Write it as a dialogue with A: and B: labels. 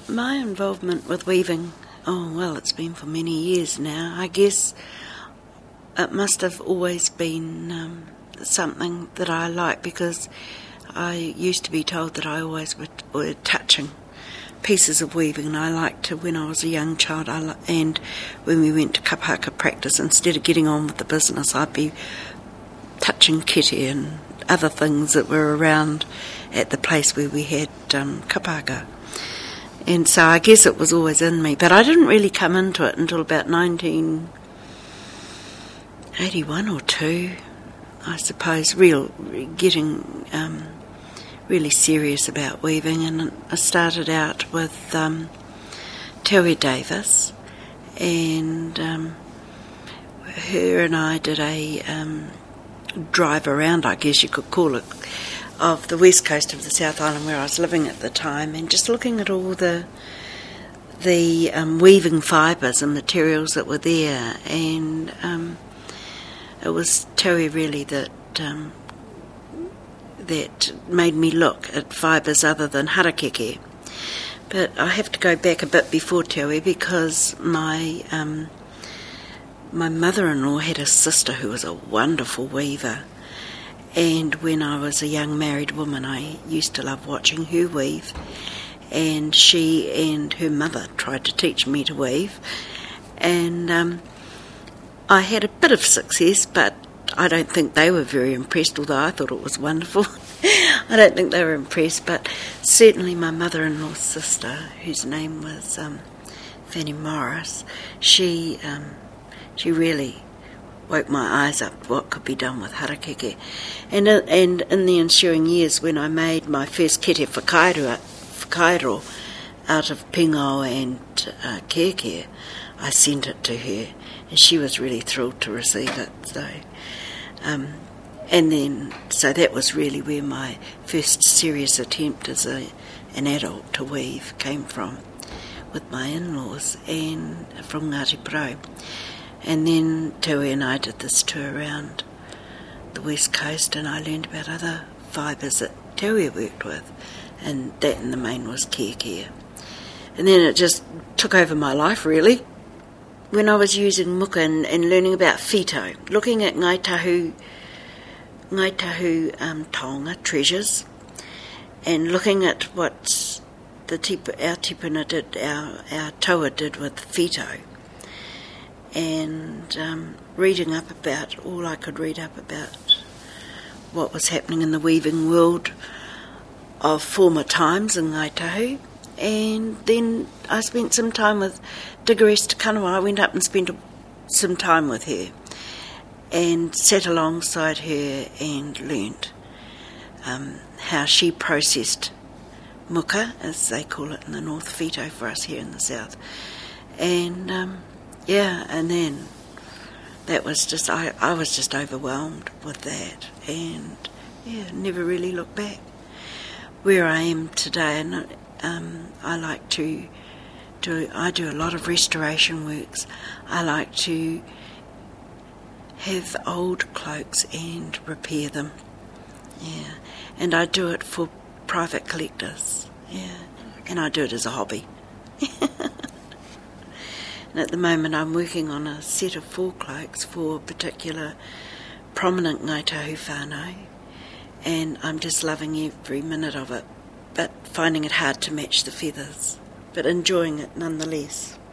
A: My involvement with weaving, it's been for many years now. I guess it must have always been something that I like, because I used to be told that I always were touching pieces of weaving, and I liked to, when I was a young child, and when we went to kapahaka practice, instead of getting on with the business, I'd be touching kete and other things that were around at the place where we had kapahaka. And so I guess it was always in me, but I didn't really come into it until about 1981 or 2, I suppose, getting really serious about weaving. And I started out with Te Ui Davis, and her and I did a drive around, I guess you could call it, of the west coast of the South Island where I was living at the time, and just looking at all the weaving fibres and materials that were there. And it was Te Ui really that made me look at fibres other than harakeke. But I have to go back a bit before Te Ui, because my mother-in-law had a sister who was a wonderful weaver. And when I was a young married woman, I used to love watching her weave. And she and her mother tried to teach me to weave. And I had a bit of success, but I don't think they were very impressed, although I thought it was wonderful. I don't think they were impressed, but certainly my mother-in-law's sister, whose name was Fanny Morris, she really woke my eyes up to what could be done with harakeke. And in the ensuing years, when I made my first kete whakairo out of pingo and keke, I sent it to her, and she was really thrilled to receive it. So that was really where my first serious attempt as an adult to weave came from, with my in-laws and from Ngāti Porou. And then Te Ui and I did this tour around the west coast, and I learned about other fibres that Te Ui worked with, and that in the main was kēkea. And then it just took over my life, really. When I was using muka and learning about whito, looking at Ngai Tahu taonga treasures, and looking at what our tipuna did, our taua did with whito, and reading up about all I could read up about what was happening in the weaving world of former times in Ngai Tahu. And then I spent some time with Digares Te Kanawa. I went up and spent some time with her and sat alongside her and learnt how she processed muka, as they call it in the north, whito for us here in the south. And and then that was just, I was just overwhelmed with that, and never really looked back. Where I am today, and I do a lot of restoration works. I like to have old cloaks and repair them, and I do it for private collectors, and I do it as a hobby. And at the moment I'm working on a set of 4 cloaks for a particular prominent Ngāi Tahu whānau, and I'm just loving every minute of it, but finding it hard to match the feathers, but enjoying it nonetheless.